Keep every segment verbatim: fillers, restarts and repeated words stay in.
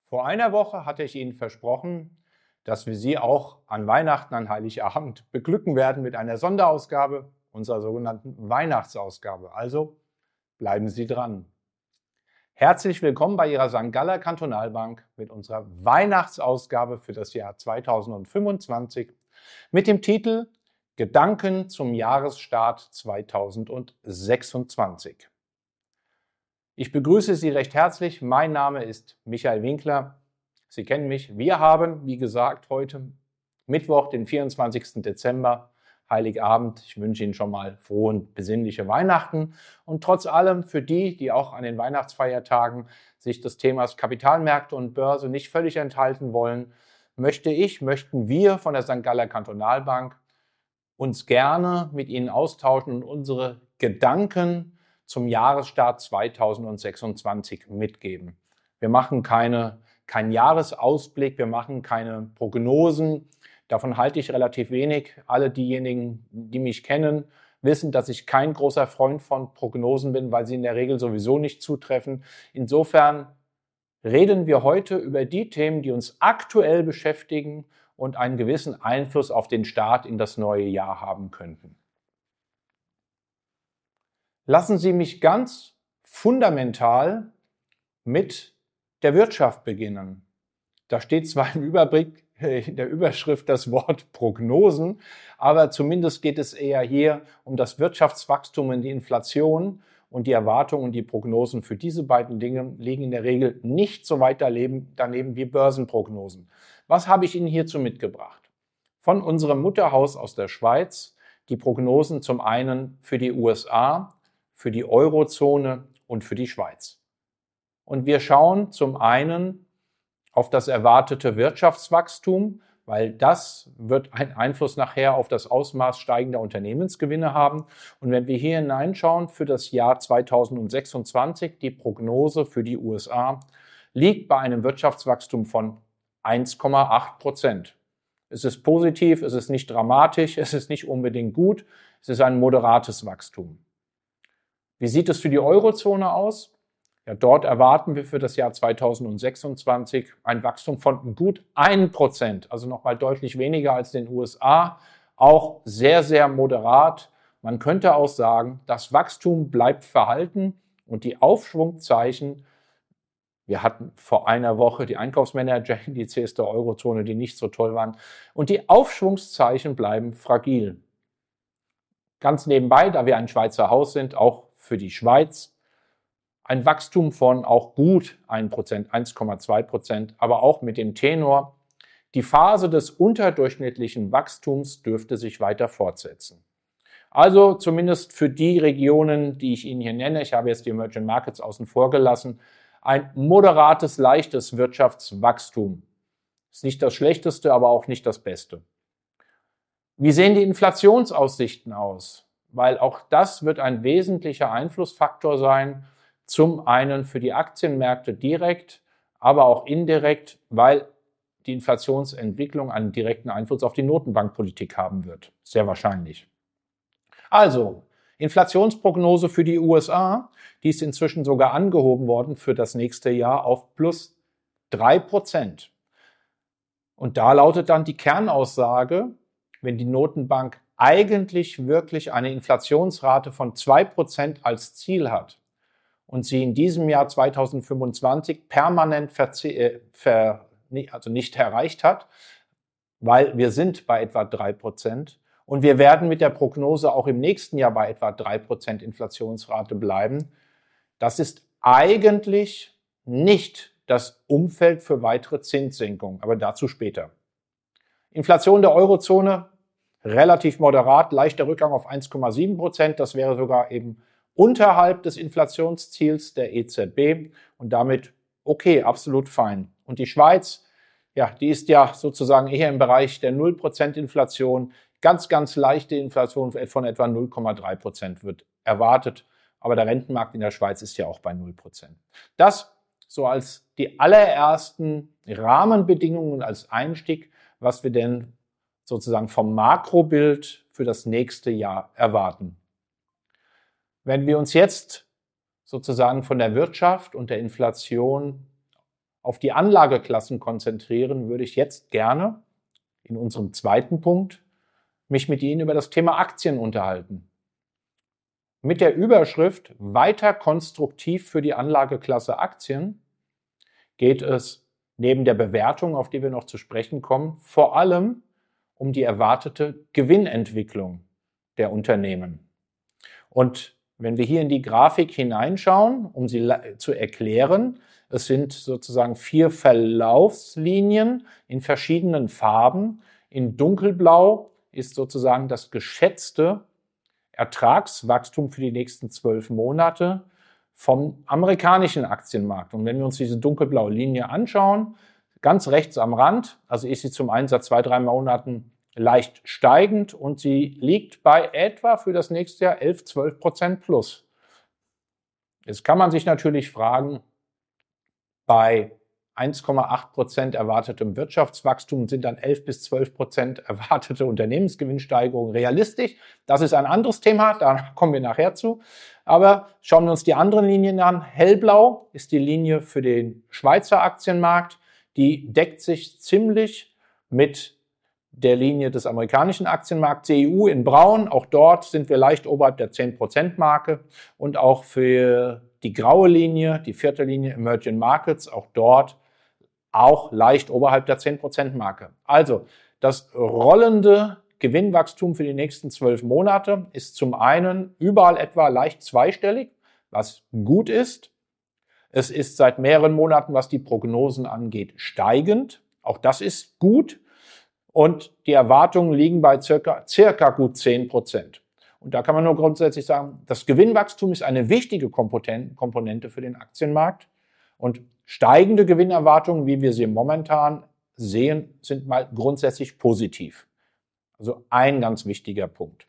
Vor einer Woche hatte ich Ihnen versprochen, dass wir Sie auch an Weihnachten, an Heiligabend beglücken werden mit einer Sonderausgabe, unserer sogenannten Weihnachtsausgabe. Also bleiben Sie dran. Herzlich willkommen bei Ihrer Sankt Galler Kantonalbank mit unserer Weihnachtsausgabe für das Jahr zweitausendfünfundzwanzig mit dem Titel Gedanken zum Jahresstart zweitausendsechsundzwanzig. Ich begrüße Sie recht herzlich. Mein Name ist Michael Winkler. Sie kennen mich. Wir haben, wie gesagt, heute Mittwoch, den vierundzwanzigsten Dezember, Heiligabend. Ich wünsche Ihnen schon mal frohe und besinnliche Weihnachten. Und trotz allem für die, die auch an den Weihnachtsfeiertagen sich des Themas Kapitalmärkte und Börse nicht völlig enthalten wollen, möchte ich, möchten wir von der Sankt Galler Kantonalbank uns gerne mit Ihnen austauschen und unsere Gedanken zum Jahresstart zweitausendsechsundzwanzig mitgeben. Wir machen keine, keinen Jahresausblick, wir machen keine Prognosen. Davon halte ich relativ wenig. Alle diejenigen, die mich kennen, wissen, dass ich kein großer Freund von Prognosen bin, weil sie in der Regel sowieso nicht zutreffen. Insofern reden wir heute über die Themen, die uns aktuell beschäftigen und einen gewissen Einfluss auf den Start in das neue Jahr haben könnten. Lassen Sie mich ganz fundamental mit der Wirtschaft beginnen. Da steht zwar im Überblick, in der Überschrift das Wort Prognosen, aber zumindest geht es eher hier um das Wirtschaftswachstum und die Inflation, und die Erwartungen und die Prognosen für diese beiden Dinge liegen in der Regel nicht so weit daneben wie Börsenprognosen. Was habe ich Ihnen hierzu mitgebracht? Von unserem Mutterhaus aus der Schweiz die Prognosen zum einen für die U S A, für die Eurozone und für die Schweiz. Und wir schauen zum einen auf das erwartete Wirtschaftswachstum, weil das wird einen Einfluss nachher auf das Ausmaß steigender Unternehmensgewinne haben. Und wenn wir hier hineinschauen für das Jahr zweitausendsechsundzwanzig, die Prognose für die U S A liegt bei einem Wirtschaftswachstum von eins Komma acht Prozent. Es ist positiv, es ist nicht dramatisch, es ist nicht unbedingt gut, es ist ein moderates Wachstum. Wie sieht es für die Eurozone aus? Ja, dort erwarten wir für das Jahr zweitausendsechsundzwanzig ein Wachstum von gut ein Prozent, also nochmal deutlich weniger als in den U S A, auch sehr, sehr moderat. Man könnte auch sagen, das Wachstum bleibt verhalten und die Aufschwungzeichen, wir hatten vor einer Woche die Einkaufsmanager-Indizes der Eurozone, die nicht so toll waren, und die Aufschwungszeichen bleiben fragil. Ganz nebenbei, da wir ein Schweizer Haus sind, auch für die Schweiz, ein Wachstum von auch gut ein Prozent, eins Komma zwei Prozent, aber auch mit dem Tenor, die Phase des unterdurchschnittlichen Wachstums dürfte sich weiter fortsetzen. Also zumindest für die Regionen, die ich Ihnen hier nenne, ich habe jetzt die Emerging Markets außen vor gelassen, ein moderates, leichtes Wirtschaftswachstum. Ist nicht das Schlechteste, aber auch nicht das Beste. Wie sehen die Inflationsaussichten aus? Weil auch das wird ein wesentlicher Einflussfaktor sein, zum einen für die Aktienmärkte direkt, aber auch indirekt, weil die Inflationsentwicklung einen direkten Einfluss auf die Notenbankpolitik haben wird. Sehr wahrscheinlich. Also, Inflationsprognose für die U S A, die ist inzwischen sogar angehoben worden für das nächste Jahr auf plus drei Prozent. Und da lautet dann die Kernaussage, wenn die Notenbank eigentlich wirklich eine Inflationsrate von zwei Prozent als Ziel hat und sie in diesem Jahr zweitausendfünfundzwanzig permanent verze- ver, also nicht erreicht hat, weil wir sind bei etwa drei Prozent und wir werden mit der Prognose auch im nächsten Jahr bei etwa drei Prozent Inflationsrate bleiben. Das ist eigentlich nicht das Umfeld für weitere Zinssenkungen, aber dazu später. Inflation der Eurozone relativ moderat, leichter Rückgang auf eins Komma sieben Prozent. Das wäre sogar eben unterhalb des Inflationsziels der E Z B und damit okay, absolut fein. Und die Schweiz, ja, die ist ja sozusagen eher im Bereich der null Prozent Inflation. Ganz, ganz leichte Inflation von etwa null Komma drei Prozent wird erwartet. Aber der Rentenmarkt in der Schweiz ist ja auch bei null Prozent. Das so als die allerersten Rahmenbedingungen, als Einstieg, was wir denn sozusagen vom Makrobild für das nächste Jahr erwarten. Wenn wir uns jetzt sozusagen von der Wirtschaft und der Inflation auf die Anlageklassen konzentrieren, würde ich jetzt gerne in unserem zweiten Punkt mich mit Ihnen über das Thema Aktien unterhalten. Mit der Überschrift Weiter konstruktiv für die Anlageklasse Aktien geht es neben der Bewertung, auf die wir noch zu sprechen kommen, vor allem um die erwartete Gewinnentwicklung der Unternehmen. Und wenn wir hier in die Grafik hineinschauen, um sie zu erklären, es sind sozusagen vier Verlaufslinien in verschiedenen Farben. In dunkelblau ist sozusagen das geschätzte Ertragswachstum für die nächsten zwölf Monate vom amerikanischen Aktienmarkt. Und wenn wir uns diese dunkelblaue Linie anschauen, ganz rechts am Rand, also ist sie zum einen seit zwei, drei Monaten leicht steigend und sie liegt bei etwa für das nächste Jahr elf, zwölf Prozent plus. Jetzt kann man sich natürlich fragen, bei eins Komma acht Prozent erwartetem Wirtschaftswachstum sind dann elf bis zwölf Prozent erwartete Unternehmensgewinnsteigerung realistisch. Das ist ein anderes Thema, da kommen wir nachher zu. Aber schauen wir uns die anderen Linien an. Hellblau ist die Linie für den Schweizer Aktienmarkt. Die deckt sich ziemlich mit der Linie des amerikanischen Aktienmarkts. C E U in braun, auch dort sind wir leicht oberhalb der zehn Prozent Marke. Und auch für die graue Linie, die vierte Linie Emerging Markets, auch dort auch leicht oberhalb der zehn Prozent Marke. Also das rollende Gewinnwachstum für die nächsten zwölf Monate ist zum einen überall etwa leicht zweistellig, was gut ist. Es ist seit mehreren Monaten, was die Prognosen angeht, steigend. Auch das ist gut. Und die Erwartungen liegen bei circa, circa gut zehn Prozent. Und da kann man nur grundsätzlich sagen, das Gewinnwachstum ist eine wichtige Komponente für den Aktienmarkt. Und steigende Gewinnerwartungen, wie wir sie momentan sehen, sind mal grundsätzlich positiv. Also ein ganz wichtiger Punkt.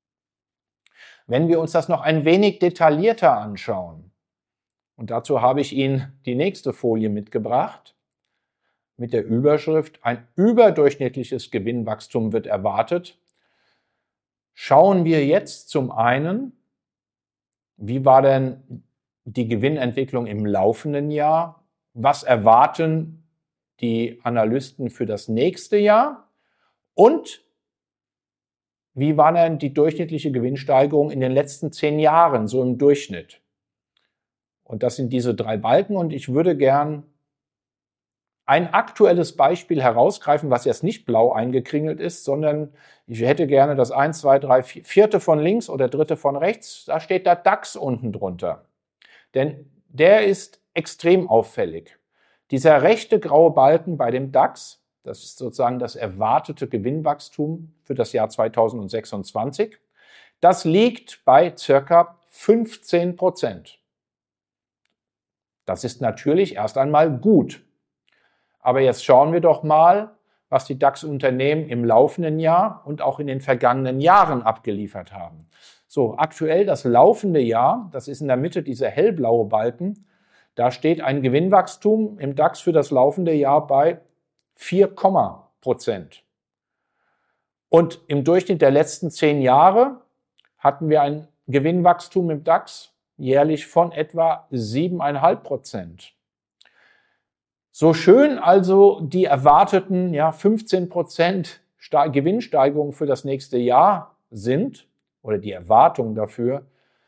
Wenn wir uns das noch ein wenig detaillierter anschauen, und dazu habe ich Ihnen die nächste Folie mitgebracht, mit der Überschrift ein überdurchschnittliches Gewinnwachstum wird erwartet, schauen wir jetzt zum einen, wie war denn die Gewinnentwicklung im laufenden Jahr? Was erwarten die Analysten für das nächste Jahr? Und wie war denn die durchschnittliche Gewinnsteigerung in den letzten zehn Jahren, so im Durchschnitt? Und das sind diese drei Balken und ich würde gern ein aktuelles Beispiel herausgreifen, was jetzt nicht blau eingekringelt ist, sondern ich hätte gerne das eins, zwei, drei, vierte von links oder dritte von rechts, da steht der DAX unten drunter. Denn der ist extrem auffällig. Dieser rechte graue Balken bei dem DAX, das ist sozusagen das erwartete Gewinnwachstum für das Jahr zweitausendsechsundzwanzig, das liegt bei circa fünfzehn Prozent. Das ist natürlich erst einmal gut. Aber jetzt schauen wir doch mal, was die DAX-Unternehmen im laufenden Jahr und auch in den vergangenen Jahren abgeliefert haben. So, aktuell das laufende Jahr, das ist in der Mitte dieser hellblaue Balken, da steht ein Gewinnwachstum im DAX für das laufende Jahr bei vier Prozent. Und im Durchschnitt der letzten zehn Jahre hatten wir ein Gewinnwachstum im DAX jährlich von etwa sieben Komma fünf Prozent. So schön also die erwarteten ja, fünfzehn Prozent Gewinnsteigerung für das nächste Jahr sind, oder die Erwartungen dafür,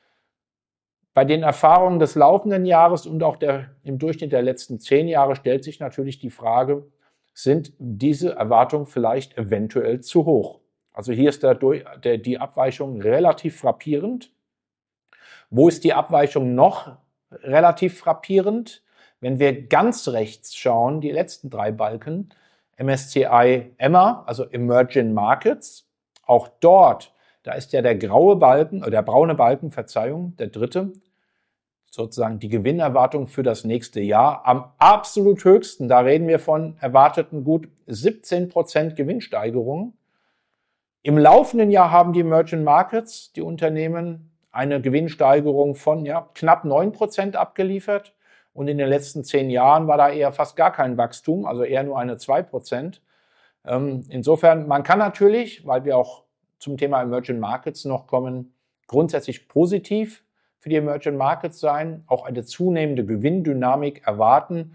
bei den Erfahrungen des laufenden Jahres und auch der, im Durchschnitt der letzten zehn Jahre stellt sich natürlich die Frage, sind diese Erwartungen vielleicht eventuell zu hoch? Also hier ist der, der, die Abweichung relativ frappierend. Wo ist die Abweichung noch relativ frappierend? Wenn wir ganz rechts schauen, die letzten drei Balken, M S C I E M A, also Emerging Markets, auch dort, da ist ja der graue Balken, oder der braune Balken, Verzeihung, der dritte, sozusagen die Gewinnerwartung für das nächste Jahr am absolut höchsten. Da reden wir von erwarteten gut siebzehn Prozent Gewinnsteigerung. Im laufenden Jahr haben die Emerging Markets, die Unternehmen, eine Gewinnsteigerung von ja, knapp neun Prozent abgeliefert. Und in den letzten zehn Jahren war da eher fast gar kein Wachstum, also eher nur eine zwei Prozent. Insofern, man kann natürlich, weil wir auch zum Thema Emerging Markets noch kommen, grundsätzlich positiv für die Emerging Markets sein, auch eine zunehmende Gewinndynamik erwarten.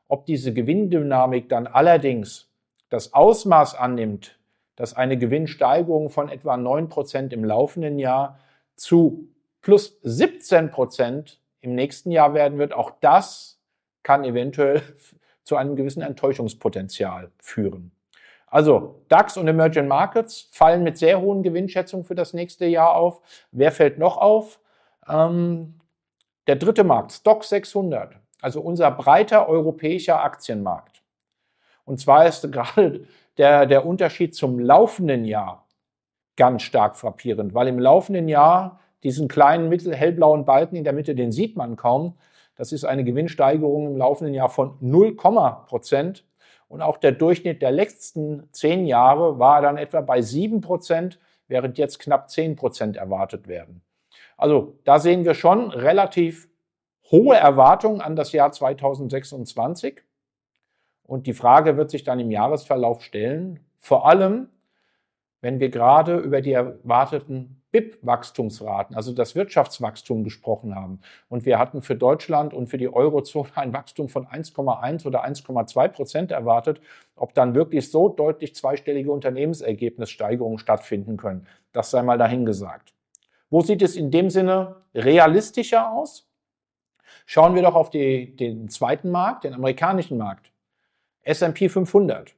Ob diese Gewinndynamik dann allerdings das Ausmaß annimmt, dass eine Gewinnsteigerung von etwa neun Prozent im laufenden Jahr zu plus siebzehn Prozent im nächsten Jahr werden wird, auch das kann eventuell zu einem gewissen Enttäuschungspotenzial führen. Also DAX und Emerging Markets fallen mit sehr hohen Gewinnschätzungen für das nächste Jahr auf. Wer fällt noch auf? Ähm, der dritte Markt, Stoxx sechshundert, also unser breiter europäischer Aktienmarkt. Und zwar ist gerade der, der Unterschied zum laufenden Jahr ganz stark frappierend, weil im laufenden Jahr diesen kleinen mittel hellblauen Balken in der Mitte, den sieht man kaum. Das ist eine Gewinnsteigerung im laufenden Jahr von null Prozent. Und auch der Durchschnitt der letzten zehn Jahre war dann etwa bei sieben Prozent, während jetzt knapp zehn Prozent erwartet werden. Also da sehen wir schon relativ hohe Erwartungen an das Jahr zweitausendsechsundzwanzig. Und die Frage wird sich dann im Jahresverlauf stellen, vor allem, wenn wir gerade über die erwarteten B I P-Wachstumsraten, also das Wirtschaftswachstum gesprochen haben. Und wir hatten für Deutschland und für die Eurozone ein Wachstum von eins Komma eins oder eins Komma zwei Prozent erwartet. Ob dann wirklich so deutlich zweistellige Unternehmensergebnissteigerungen stattfinden können, das sei mal dahingesagt. Wo sieht es in dem Sinne realistischer aus? Schauen wir doch auf die, den zweiten Markt, den amerikanischen Markt, S und P fünfhundert.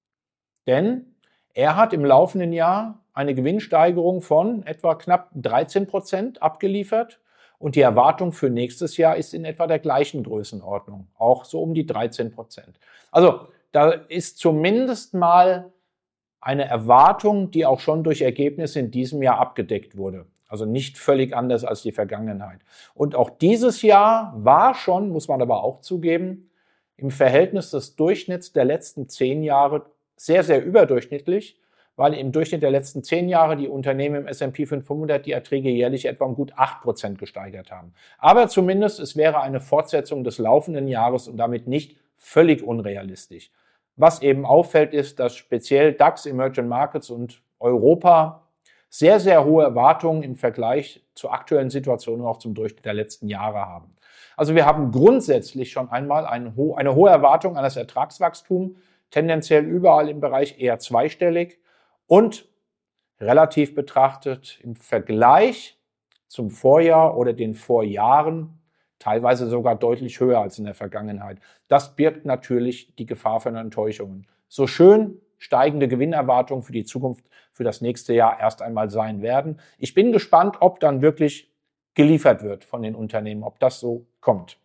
Denn er hat im laufenden Jahr eine Gewinnsteigerung von etwa knapp dreizehn Prozent abgeliefert und die Erwartung für nächstes Jahr ist in etwa der gleichen Größenordnung, auch so um die dreizehn Prozent. Also da ist zumindest mal eine Erwartung, die auch schon durch Ergebnisse in diesem Jahr abgedeckt wurde. Also nicht völlig anders als die Vergangenheit. Und auch dieses Jahr war schon, muss man aber auch zugeben, im Verhältnis des Durchschnitts der letzten zehn Jahre sehr, sehr überdurchschnittlich, weil im Durchschnitt der letzten zehn Jahre die Unternehmen im S und P fünfhundert die Erträge jährlich etwa um gut acht Prozent gesteigert haben. Aber zumindest es wäre eine Fortsetzung des laufenden Jahres und damit nicht völlig unrealistisch. Was eben auffällt, ist, dass speziell DAX, Emerging Markets und Europa sehr, sehr hohe Erwartungen im Vergleich zur aktuellen Situation und auch zum Durchschnitt der letzten Jahre haben. Also wir haben grundsätzlich schon einmal eine hohe Erwartung an das Ertragswachstum, tendenziell überall im Bereich eher zweistellig und relativ betrachtet im Vergleich zum Vorjahr oder den Vorjahren teilweise sogar deutlich höher als in der Vergangenheit. Das birgt natürlich die Gefahr von Enttäuschungen. So schön steigende Gewinnerwartungen für die Zukunft, für das nächste Jahr erst einmal sein werden. Ich bin gespannt, ob dann wirklich geliefert wird von den Unternehmen, ob das so kommt.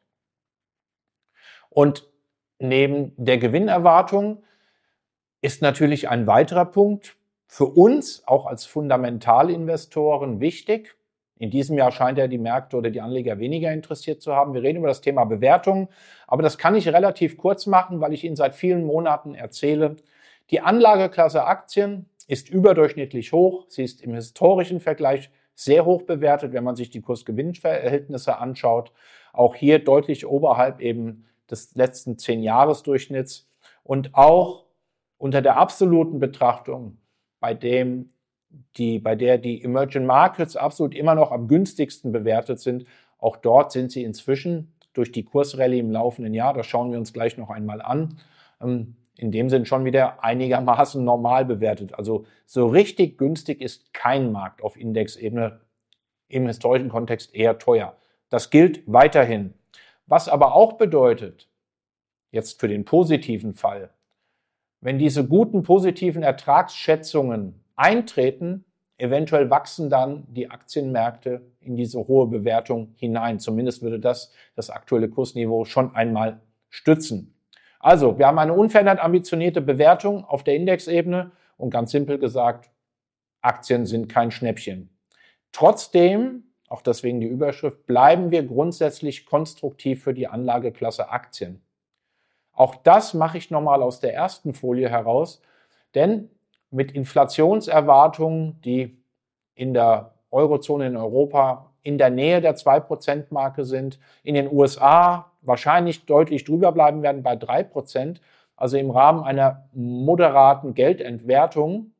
Und neben der Gewinnerwartung ist natürlich ein weiterer Punkt für uns, auch als Fundamentalinvestoren, wichtig. In diesem Jahr scheint ja die Märkte oder die Anleger weniger interessiert zu haben. Wir reden über das Thema Bewertung, aber das kann ich relativ kurz machen, weil ich Ihnen seit vielen Monaten erzähle, die Anlageklasse Aktien ist überdurchschnittlich hoch. Sie ist im historischen Vergleich sehr hoch bewertet, wenn man sich die Kurs-Gewinn-Verhältnisse anschaut. Auch hier deutlich oberhalb eben des letzten zehn-Jahres-Durchschnitts und auch unter der absoluten Betrachtung, bei dem die, bei der die Emerging Markets absolut immer noch am günstigsten bewertet sind. Auch dort sind sie inzwischen durch die Kursrallye im laufenden Jahr, das schauen wir uns gleich noch einmal an, in dem Sinn schon wieder einigermaßen normal bewertet. Also so richtig günstig ist kein Markt auf Indexebene, im historischen Kontext eher teuer. Das gilt weiterhin. Was aber auch bedeutet, jetzt für den positiven Fall, wenn diese guten positiven Ertragsschätzungen eintreten, eventuell wachsen dann die Aktienmärkte in diese hohe Bewertung hinein. Zumindest würde das das aktuelle Kursniveau schon einmal stützen. Also, wir haben eine unverändert ambitionierte Bewertung auf der Indexebene und ganz simpel gesagt, Aktien sind kein Schnäppchen. Trotzdem, auch deswegen die Überschrift, bleiben wir grundsätzlich konstruktiv für die Anlageklasse Aktien. Auch das mache ich nochmal aus der ersten Folie heraus, denn mit Inflationserwartungen, die in der Eurozone in Europa in der Nähe der zwei Prozent Marke sind, in den U S A wahrscheinlich deutlich drüber bleiben werden bei drei Prozent, also im Rahmen einer moderaten Geldentwertung,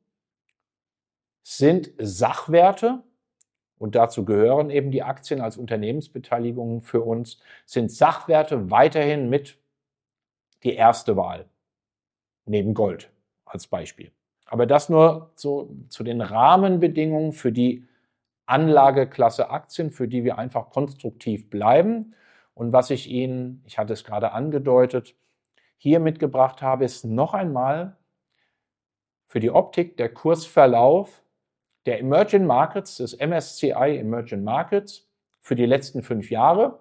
sind Sachwerte, und dazu gehören eben die Aktien als Unternehmensbeteiligungen für uns, sind Sachwerte weiterhin mit die erste Wahl, neben Gold als Beispiel. Aber das nur so zu den Rahmenbedingungen für die Anlageklasse Aktien, für die wir einfach konstruktiv bleiben. Und was ich Ihnen, ich hatte es gerade angedeutet, hier mitgebracht habe, ist noch einmal für die Optik der Kursverlauf der Emerging Markets, des M S C I Emerging Markets für die letzten fünf Jahre.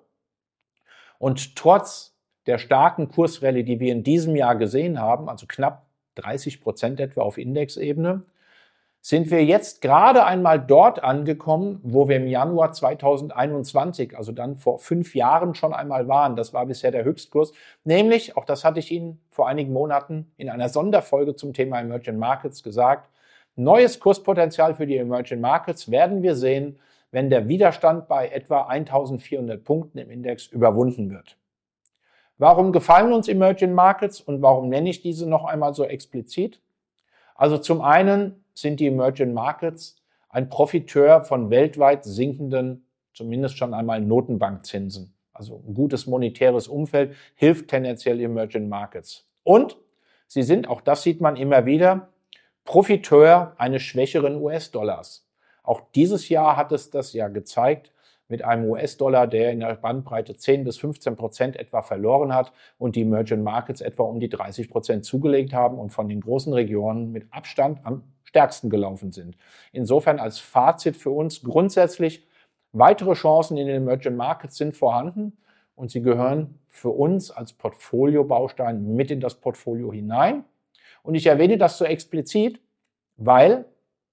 Und trotz der starken Kursrallye, die wir in diesem Jahr gesehen haben, also knapp dreißig Prozent etwa auf Indexebene, sind wir jetzt gerade einmal dort angekommen, wo wir im Januar zweitausendeinundzwanzig, also dann vor fünf Jahren schon einmal waren. Das war bisher der Höchstkurs, nämlich, auch das hatte ich Ihnen vor einigen Monaten in einer Sonderfolge zum Thema Emerging Markets gesagt, neues Kurspotenzial für die Emerging Markets werden wir sehen, wenn der Widerstand bei etwa eintausendvierhundert Punkten im Index überwunden wird. Warum gefallen uns Emerging Markets und warum nenne ich diese noch einmal so explizit? Also zum einen sind die Emerging Markets ein Profiteur von weltweit sinkenden, zumindest schon einmal Notenbankzinsen. Also ein gutes monetäres Umfeld hilft tendenziell Emerging Markets. Und sie sind, auch das sieht man immer wieder, Profiteur eines schwächeren U S-Dollars. Auch dieses Jahr hat es das ja gezeigt, mit einem U S-Dollar, der in der Bandbreite zehn bis fünfzehn Prozent etwa verloren hat und die Emerging Markets etwa um die dreißig Prozent zugelegt haben und von den großen Regionen mit Abstand am stärksten gelaufen sind. Insofern als Fazit für uns grundsätzlich, weitere Chancen in den Emerging Markets sind vorhanden und sie gehören für uns als Portfoliobaustein mit in das Portfolio hinein. Und ich erwähne das so explizit, weil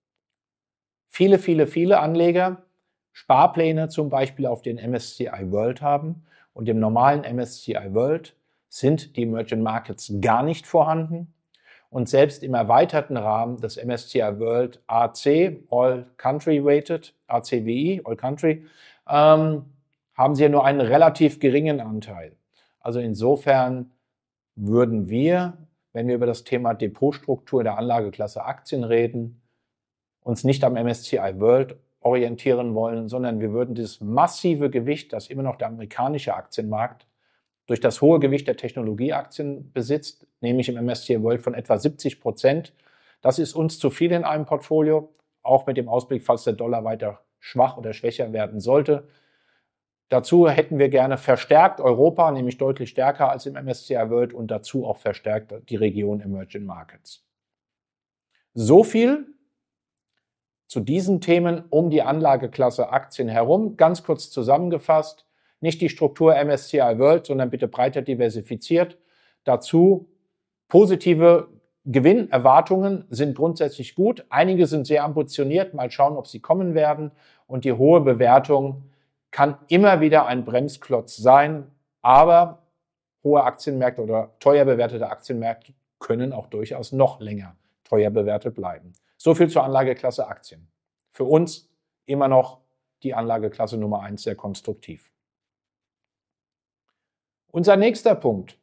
viele, viele, viele Anleger Sparpläne zum Beispiel auf den M S C I World haben und im normalen M S C I World sind die Emerging Markets gar nicht vorhanden und selbst im erweiterten Rahmen des M S C I World A C, All Country Weighted, A C W I, All Country, ähm, haben sie ja nur einen relativ geringen Anteil. Also insofern würden wir, wenn wir über das Thema Depotstruktur der Anlageklasse Aktien reden, uns nicht am M S C I World orientieren wollen, sondern wir würden dieses massive Gewicht, das immer noch der amerikanische Aktienmarkt durch das hohe Gewicht der Technologieaktien besitzt, nämlich im M S C I World von etwa siebzig Prozent, das ist uns zu viel in einem Portfolio, auch mit dem Ausblick, falls der Dollar weiter schwach oder schwächer werden sollte. Dazu hätten wir gerne verstärkt Europa, nämlich deutlich stärker als im M S C I World und dazu auch verstärkt die Region Emerging Markets. So viel zu diesen Themen um die Anlageklasse Aktien herum. Ganz kurz zusammengefasst, nicht die Struktur M S C I World, sondern bitte breiter diversifiziert. Dazu positive Gewinnerwartungen sind grundsätzlich gut. Einige sind sehr ambitioniert. Mal schauen, ob sie kommen werden. Und die hohe Bewertung kann immer wieder ein Bremsklotz sein. Aber hohe Aktienmärkte oder teuer bewertete Aktienmärkte können auch durchaus noch länger teuer bewertet bleiben. So viel zur Anlageklasse Aktien. Für uns immer noch die Anlageklasse Nummer eins sehr konstruktiv. Unser nächster Punkt.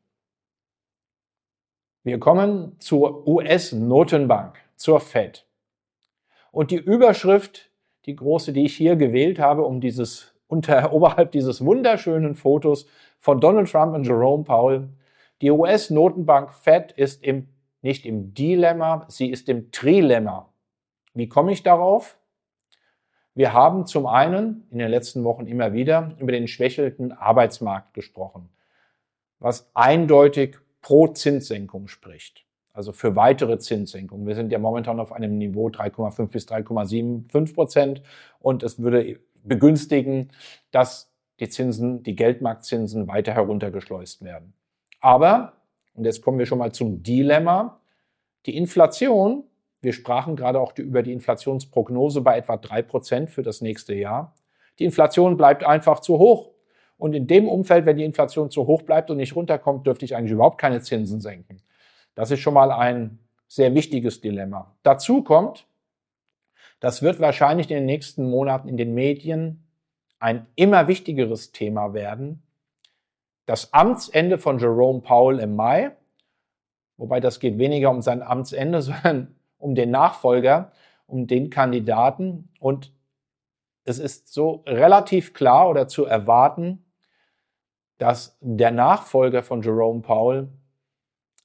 Wir kommen zur U S-Notenbank, zur Fed. Und die Überschrift, die große, die ich hier gewählt habe, um dieses, unter, oberhalb dieses wunderschönen Fotos von Donald Trump und Jerome Powell, die U S-Notenbank Fed ist im nicht im Dilemma, sie ist im Trilemma. Wie komme ich darauf? Wir haben zum einen in den letzten Wochen immer wieder über den schwächelnden Arbeitsmarkt gesprochen, was eindeutig pro Zinssenkung spricht, also für weitere Zinssenkungen. Wir sind ja momentan auf einem Niveau drei Komma fünf bis drei Komma fünfundsiebzig Prozent und es würde begünstigen, dass die Zinsen, die Geldmarktzinsen weiter heruntergeschleust werden. Aber und jetzt kommen wir schon mal zum Dilemma. Die Inflation, wir sprachen gerade auch über die Inflationsprognose bei etwa drei Prozent für das nächste Jahr. Die Inflation bleibt einfach zu hoch. Und in dem Umfeld, wenn die Inflation zu hoch bleibt und nicht runterkommt, dürfte ich eigentlich überhaupt keine Zinsen senken. Das ist schon mal ein sehr wichtiges Dilemma. Dazu kommt, das wird wahrscheinlich in den nächsten Monaten in den Medien ein immer wichtigeres Thema werden. Das Amtsende von Jerome Powell im Mai, wobei das geht weniger um sein Amtsende, sondern um den Nachfolger, um den Kandidaten. Und es ist so relativ klar oder zu erwarten, dass der Nachfolger von Jerome Powell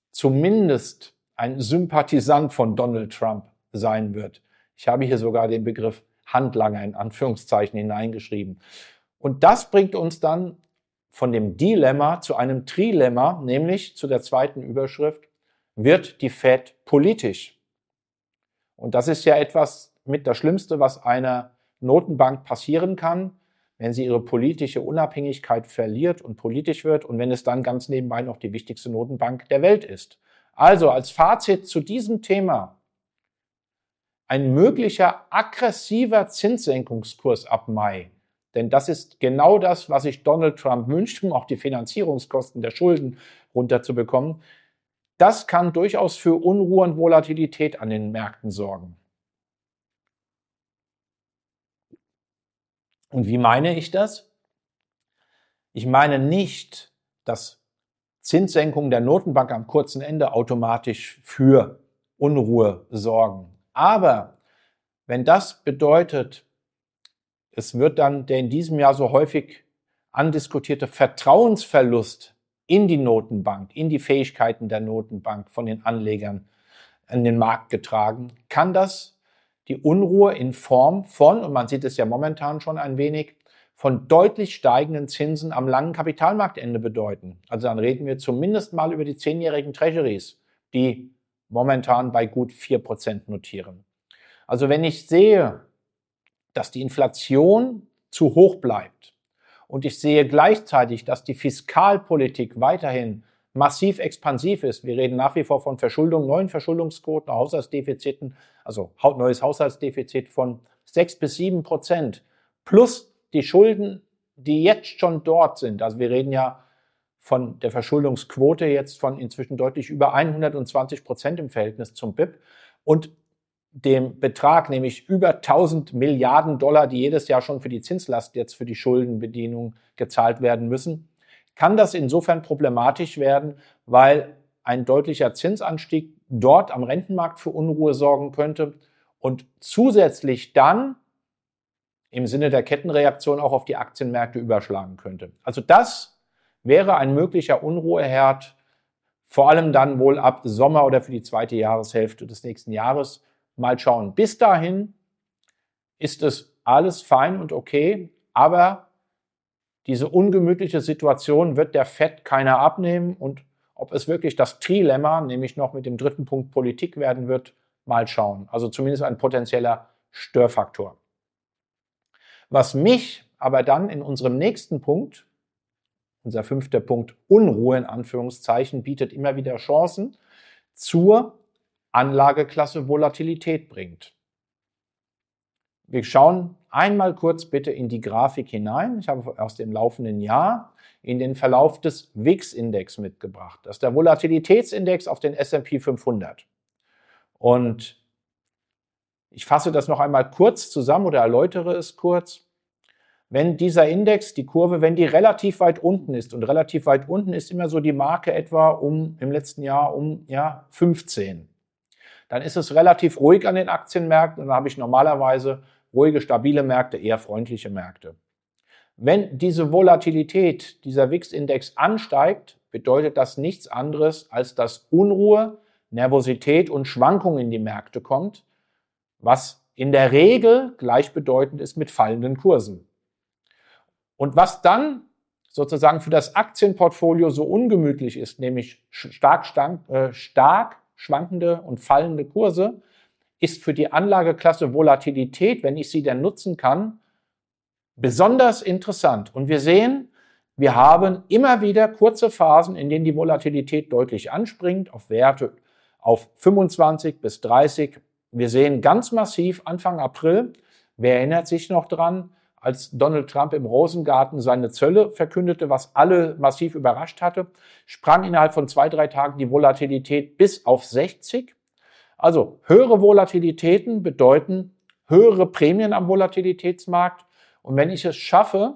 zumindest ein Sympathisant von Donald Trump sein wird. Ich habe hier sogar den Begriff Handlanger in Anführungszeichen hineingeschrieben. Und das bringt uns dann von dem Dilemma zu einem Trilemma, nämlich zu der zweiten Überschrift: Wird die Fed politisch? Und das ist ja etwas mit das Schlimmste, was einer Notenbank passieren kann, wenn sie ihre politische Unabhängigkeit verliert und politisch wird und wenn es dann ganz nebenbei noch die wichtigste Notenbank der Welt ist. Also als Fazit zu diesem Thema: Ein möglicher aggressiver Zinssenkungskurs ab Mai, denn das ist genau das, was sich Donald Trump wünscht, um auch die Finanzierungskosten der Schulden runterzubekommen. Das kann durchaus für Unruhe und Volatilität an den Märkten sorgen. Und wie meine ich das? Ich meine nicht, dass Zinssenkungen der Notenbank am kurzen Ende automatisch für Unruhe sorgen. Aber wenn das bedeutet, es wird dann der in diesem Jahr so häufig andiskutierte Vertrauensverlust in die Notenbank, in die Fähigkeiten der Notenbank von den Anlegern an den Markt getragen, kann das die Unruhe in Form von, und man sieht es ja momentan schon ein wenig, von deutlich steigenden Zinsen am langen Kapitalmarktende bedeuten. Also dann reden wir zumindest mal über die zehnjährigen Treasuries, die momentan bei gut vier Prozent notieren. Also wenn ich sehe, dass die Inflation zu hoch bleibt und ich sehe gleichzeitig, dass die Fiskalpolitik weiterhin massiv expansiv ist, wir reden nach wie vor von Verschuldung, neuen Verschuldungsquoten, Haushaltsdefiziten, also neues Haushaltsdefizit von sechs bis sieben Prozent, plus die Schulden, die jetzt schon dort sind. Also wir reden ja von der Verschuldungsquote jetzt von inzwischen deutlich über hundertzwanzig Prozent im Verhältnis zum B I P und dem Betrag, nämlich über tausend Milliarden Dollar, die jedes Jahr schon für die Zinslast jetzt für die Schuldenbedienung gezahlt werden müssen, kann das insofern problematisch werden, weil ein deutlicher Zinsanstieg dort am Rentenmarkt für Unruhe sorgen könnte und zusätzlich dann im Sinne der Kettenreaktion auch auf die Aktienmärkte überschlagen könnte. Also das wäre ein möglicher Unruheherd, vor allem dann wohl ab Sommer oder für die zweite Jahreshälfte des nächsten Jahres. Mal schauen. Bis dahin ist es alles fein und okay, aber diese ungemütliche Situation wird der Fed keiner abnehmen und ob es wirklich das Trilemma, nämlich noch mit dem dritten Punkt Politik werden wird, mal schauen. Also zumindest ein potenzieller Störfaktor. Was mich aber dann in unserem nächsten Punkt, unser fünfter Punkt Unruhe in Anführungszeichen, bietet immer wieder Chancen, zur Anlageklasse Volatilität bringt. Wir schauen einmal kurz bitte in die Grafik hinein. Ich habe aus dem laufenden Jahr in den Verlauf des W I X-Index mitgebracht. Das ist der Volatilitätsindex auf den S und P fünfhundert. Und ich fasse das noch einmal kurz zusammen oder erläutere es kurz. Wenn dieser Index, die Kurve, wenn die relativ weit unten ist, und relativ weit unten ist immer so die Marke etwa um im letzten Jahr um ja, fünfzehn, dann ist es relativ ruhig an den Aktienmärkten und dann habe ich normalerweise ruhige, stabile Märkte, eher freundliche Märkte. Wenn diese Volatilität, dieser W I X-Index ansteigt, bedeutet das nichts anderes, als dass Unruhe, Nervosität und Schwankungen in die Märkte kommt, was in der Regel gleichbedeutend ist mit fallenden Kursen. Und was dann sozusagen für das Aktienportfolio so ungemütlich ist, nämlich stark, stark, äh, stark schwankende und fallende Kurse, ist für die Anlageklasse Volatilität, wenn ich sie denn nutzen kann, besonders interessant. Und wir sehen, wir haben immer wieder kurze Phasen, in denen die Volatilität deutlich anspringt, auf Werte auf fünfundzwanzig bis dreißig. Wir sehen ganz massiv Anfang April, wer erinnert sich noch dran, als Donald Trump im Rosengarten seine Zölle verkündete, was alle massiv überrascht hatte, sprang innerhalb von zwei, drei Tagen die Volatilität bis auf sechzig. Also höhere Volatilitäten bedeuten höhere Prämien am Volatilitätsmarkt. Und wenn ich es schaffe,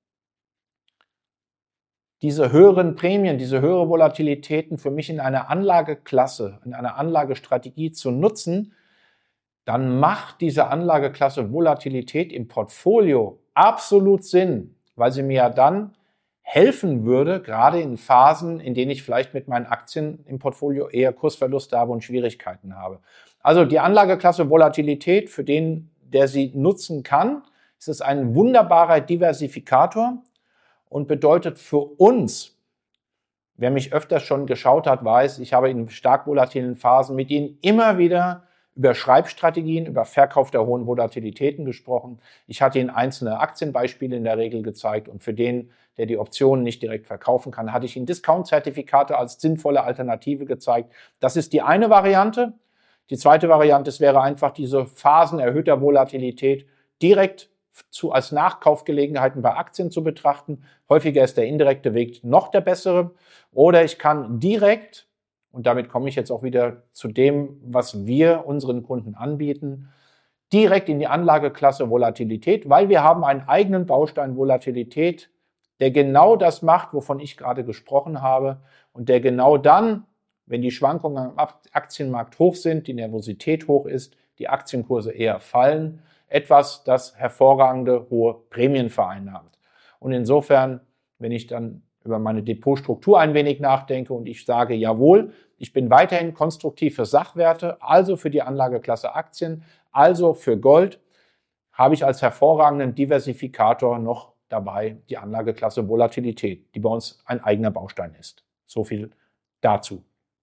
diese höheren Prämien, diese höhere Volatilitäten für mich in einer Anlageklasse, in einer Anlagestrategie zu nutzen, dann macht diese Anlageklasse Volatilität im Portfolio absolut Sinn, weil sie mir ja dann helfen würde, gerade in Phasen, in denen ich vielleicht mit meinen Aktien im Portfolio eher Kursverluste habe und Schwierigkeiten habe. Also die Anlageklasse Volatilität, für den, der sie nutzen kann, ist es ein wunderbarer Diversifikator und bedeutet für uns, wer mich öfters schon geschaut hat, weiß, ich habe in stark volatilen Phasen mit Ihnen immer wieder über Schreibstrategien, über Verkauf der hohen Volatilitäten gesprochen. Ich hatte Ihnen einzelne Aktienbeispiele in der Regel gezeigt und für den, der die Optionen nicht direkt verkaufen kann, hatte ich Ihnen Discount-Zertifikate als sinnvolle Alternative gezeigt. Das ist die eine Variante. Die zweite Variante, es wäre einfach diese Phasen erhöhter Volatilität direkt zu, als Nachkaufgelegenheiten bei Aktien zu betrachten. Häufiger ist der indirekte Weg noch der bessere. Oder ich kann direkt, und damit komme ich jetzt auch wieder zu dem, was wir unseren Kunden anbieten, direkt in die Anlageklasse Volatilität, weil wir haben einen eigenen Baustein Volatilität, der genau das macht, wovon ich gerade gesprochen habe und der genau dann, wenn die Schwankungen am Aktienmarkt hoch sind, die Nervosität hoch ist, die Aktienkurse eher fallen, etwas, das hervorragende hohe Prämien vereinnahmt. Und insofern, wenn ich dann über meine Depotstruktur ein wenig nachdenke und ich sage, jawohl, ich bin weiterhin konstruktiv für Sachwerte, also für die Anlageklasse Aktien, also für Gold, habe ich als hervorragenden Diversifikator noch dabei die Anlageklasse Volatilität, die bei uns ein eigener Baustein ist. So viel dazu.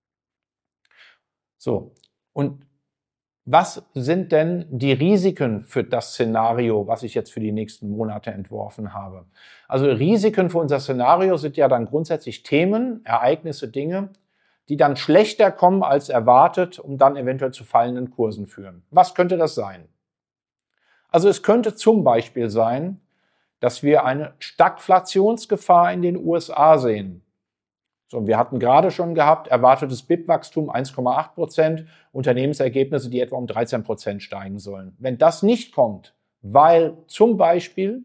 So, und was sind denn die Risiken für das Szenario, was ich jetzt für die nächsten Monate entworfen habe? Also Risiken für unser Szenario sind ja dann grundsätzlich Themen, Ereignisse, Dinge, die dann schlechter kommen als erwartet und dann eventuell zu fallenden Kursen führen. Was könnte das sein? Also es könnte zum Beispiel sein, dass wir eine Stagflationsgefahr in den U S A sehen. So, wir hatten gerade schon gehabt, erwartetes B I P-Wachstum eins Komma acht Prozent, Unternehmensergebnisse, die etwa um dreizehn Prozent steigen sollen. Wenn das nicht kommt, weil zum Beispiel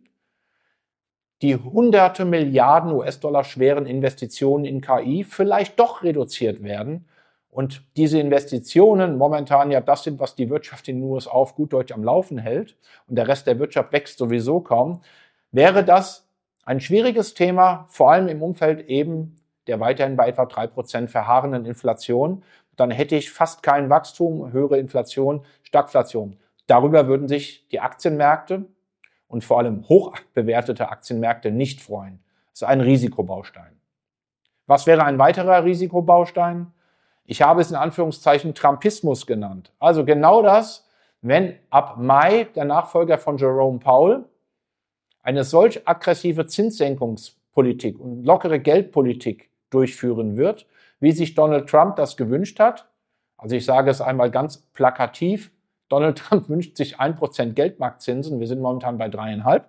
die hunderte Milliarden U S-Dollar schweren Investitionen in K I vielleicht doch reduziert werden und diese Investitionen momentan ja das sind, was die Wirtschaft in den U S A auf gut Deutsch am Laufen hält und der Rest der Wirtschaft wächst sowieso kaum, wäre das ein schwieriges Thema, vor allem im Umfeld eben der weiterhin bei etwa drei Prozent verharrenden Inflation. Dann hätte ich fast kein Wachstum, höhere Inflation, Stagflation. Darüber würden sich die Aktienmärkte und vor allem hoch bewertete Aktienmärkte nicht freuen. Das ist ein Risikobaustein. Was wäre ein weiterer Risikobaustein? Ich habe es in Anführungszeichen Trumpismus genannt. Also genau das, wenn ab Mai der Nachfolger von Jerome Powell eine solch aggressive Zinssenkungspolitik und lockere Geldpolitik durchführen wird, wie sich Donald Trump das gewünscht hat. Also ich sage es einmal ganz plakativ, Donald Trump wünscht sich ein Prozent Geldmarktzinsen, wir sind momentan bei drei Komma fünf.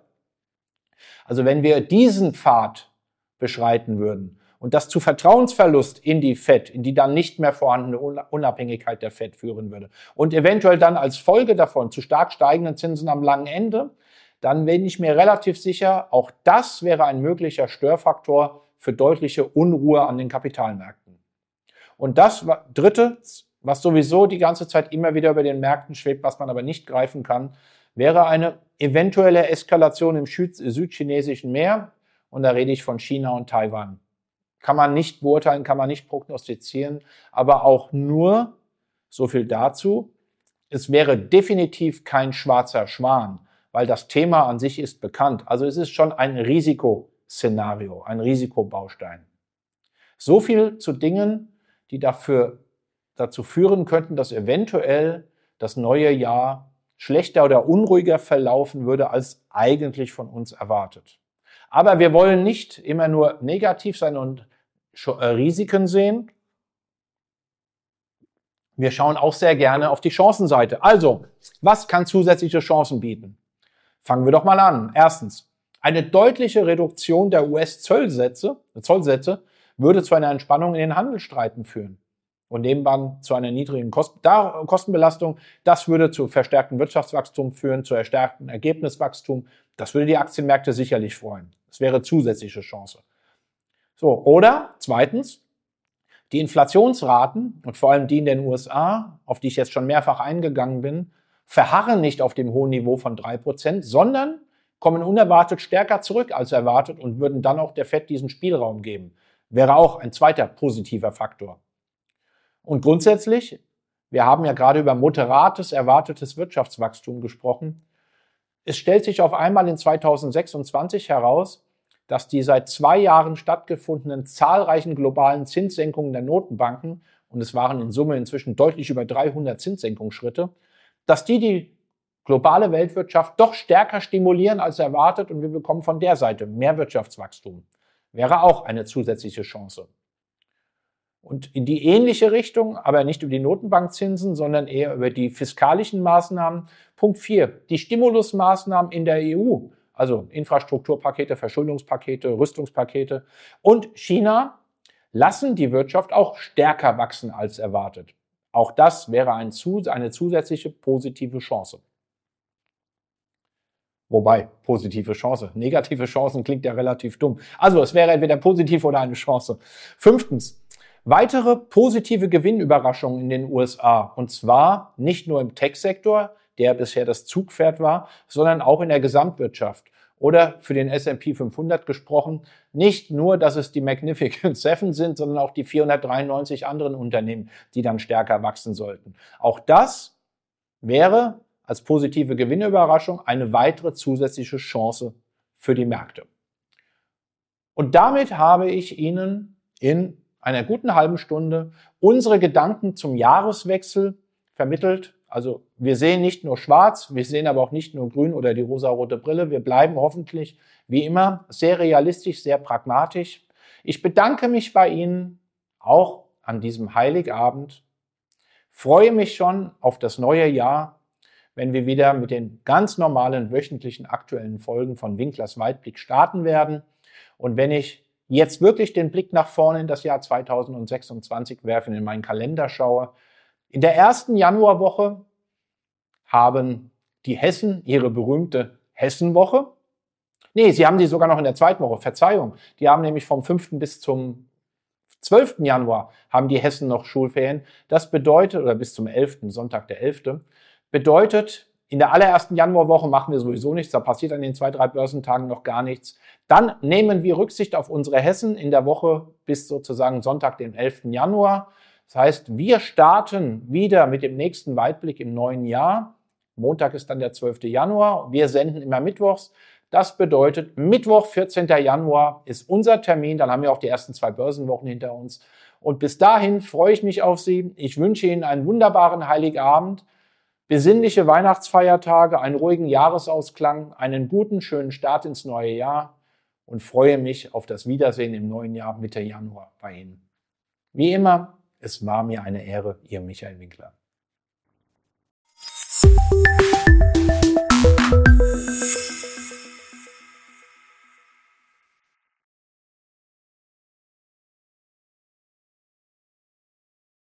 Also wenn wir diesen Pfad beschreiten würden und das zu Vertrauensverlust in die Fed, in die dann nicht mehr vorhandene Unabhängigkeit der Fed führen würde und eventuell dann als Folge davon zu stark steigenden Zinsen am langen Ende, dann bin ich mir relativ sicher, auch das wäre ein möglicher Störfaktor für deutliche Unruhe an den Kapitalmärkten. Und das Dritte, was sowieso die ganze Zeit immer wieder über den Märkten schwebt, was man aber nicht greifen kann, wäre eine eventuelle Eskalation im südchinesischen Meer. Und da rede ich von China und Taiwan. Kann man nicht beurteilen, kann man nicht prognostizieren, aber auch nur, so viel dazu, es wäre definitiv kein schwarzer Schwan, weil das Thema an sich ist bekannt. Also es ist schon ein Risikoszenario, ein Risikobaustein. So viel zu Dingen, die dafür, dazu führen könnten, dass eventuell das neue Jahr schlechter oder unruhiger verlaufen würde, als eigentlich von uns erwartet. Aber wir wollen nicht immer nur negativ sein und Risiken sehen. Wir schauen auch sehr gerne auf die Chancenseite. Also, was kann zusätzliche Chancen bieten? Fangen wir doch mal an. Erstens, eine deutliche Reduktion der U S-Zollsätze Zollsätze würde zu einer Entspannung in den Handelsstreiten führen und nebenbei zu einer niedrigen Kosten da, Kostenbelastung. Das würde zu verstärktem Wirtschaftswachstum führen, zu verstärktem Ergebniswachstum. Das würde die Aktienmärkte sicherlich freuen. Das wäre zusätzliche Chance. So, oder zweitens, die Inflationsraten und vor allem die in den U S A, auf die ich jetzt schon mehrfach eingegangen bin, verharren nicht auf dem hohen Niveau von drei Prozent, sondern kommen unerwartet stärker zurück als erwartet und würden dann auch der Fed diesen Spielraum geben. Wäre auch ein zweiter positiver Faktor. Und grundsätzlich, wir haben ja gerade über moderates, erwartetes Wirtschaftswachstum gesprochen. Es stellt sich auf einmal in zweitausendsechsundzwanzig heraus, dass die seit zwei Jahren stattgefundenen zahlreichen globalen Zinssenkungen der Notenbanken, und es waren in Summe inzwischen deutlich über dreihundert Zinssenkungsschritte, dass die die globale Weltwirtschaft doch stärker stimulieren als erwartet und wir bekommen von der Seite mehr Wirtschaftswachstum. Wäre auch eine zusätzliche Chance. Und in die ähnliche Richtung, aber nicht über die Notenbankzinsen, sondern eher über die fiskalischen Maßnahmen. Punkt vier, die Stimulusmaßnahmen in der E U, also Infrastrukturpakete, Verschuldungspakete, Rüstungspakete und China lassen die Wirtschaft auch stärker wachsen als erwartet. Auch das wäre ein, eine zusätzliche positive Chance. Wobei, positive Chance. Negative Chancen klingt ja relativ dumm. Also es wäre entweder positiv oder eine Chance. Fünftens, weitere positive Gewinnüberraschungen in den U S A. Und zwar nicht nur im Tech-Sektor, der bisher das Zugpferd war, sondern auch in der Gesamtwirtschaft. Oder für den S und P fünfhundert gesprochen, nicht nur, dass es die Magnificent Seven sind, sondern auch die vierhundertdreiundneunzig anderen Unternehmen, die dann stärker wachsen sollten. Auch das wäre als positive Gewinnüberraschung eine weitere zusätzliche Chance für die Märkte. Und damit habe ich Ihnen in einer guten halben Stunde unsere Gedanken zum Jahreswechsel vermittelt. Also wir sehen nicht nur schwarz, wir sehen aber auch nicht nur grün oder die rosarote Brille. Wir bleiben hoffentlich, wie immer, sehr realistisch, sehr pragmatisch. Ich bedanke mich bei Ihnen auch an diesem Heiligabend, freue mich schon auf das neue Jahr, wenn wir wieder mit den ganz normalen wöchentlichen aktuellen Folgen von Winklers Weitblick starten werden. Und wenn ich jetzt wirklich den Blick nach vorne in das Jahr zweitausendsechsundzwanzig werfe, in meinen Kalender schaue, in der ersten Januarwoche haben die Hessen ihre berühmte Hessenwoche. Nee, sie haben die sogar noch in der zweiten Woche, Verzeihung. Die haben nämlich vom fünften bis zum zwölften Januar haben die Hessen noch Schulferien. Das bedeutet, oder bis zum elften, Sonntag der elfte, bedeutet, in der allerersten Januarwoche machen wir sowieso nichts, da passiert an den zwei, drei Börsentagen noch gar nichts. Dann nehmen wir Rücksicht auf unsere Hessen in der Woche bis sozusagen Sonntag, den elften Januar. Das heißt, wir starten wieder mit dem nächsten Weitblick im neuen Jahr. Montag ist dann der zwölfte Januar. Wir senden immer mittwochs. Das bedeutet, Mittwoch, vierzehnten Januar ist unser Termin. Dann haben wir auch die ersten zwei Börsenwochen hinter uns. Und bis dahin freue ich mich auf Sie. Ich wünsche Ihnen einen wunderbaren Heiligabend, besinnliche Weihnachtsfeiertage, einen ruhigen Jahresausklang, einen guten, schönen Start ins neue Jahr und freue mich auf das Wiedersehen im neuen Jahr Mitte Januar bei Ihnen. Wie immer, es war mir eine Ehre, Ihr Michael Winkler.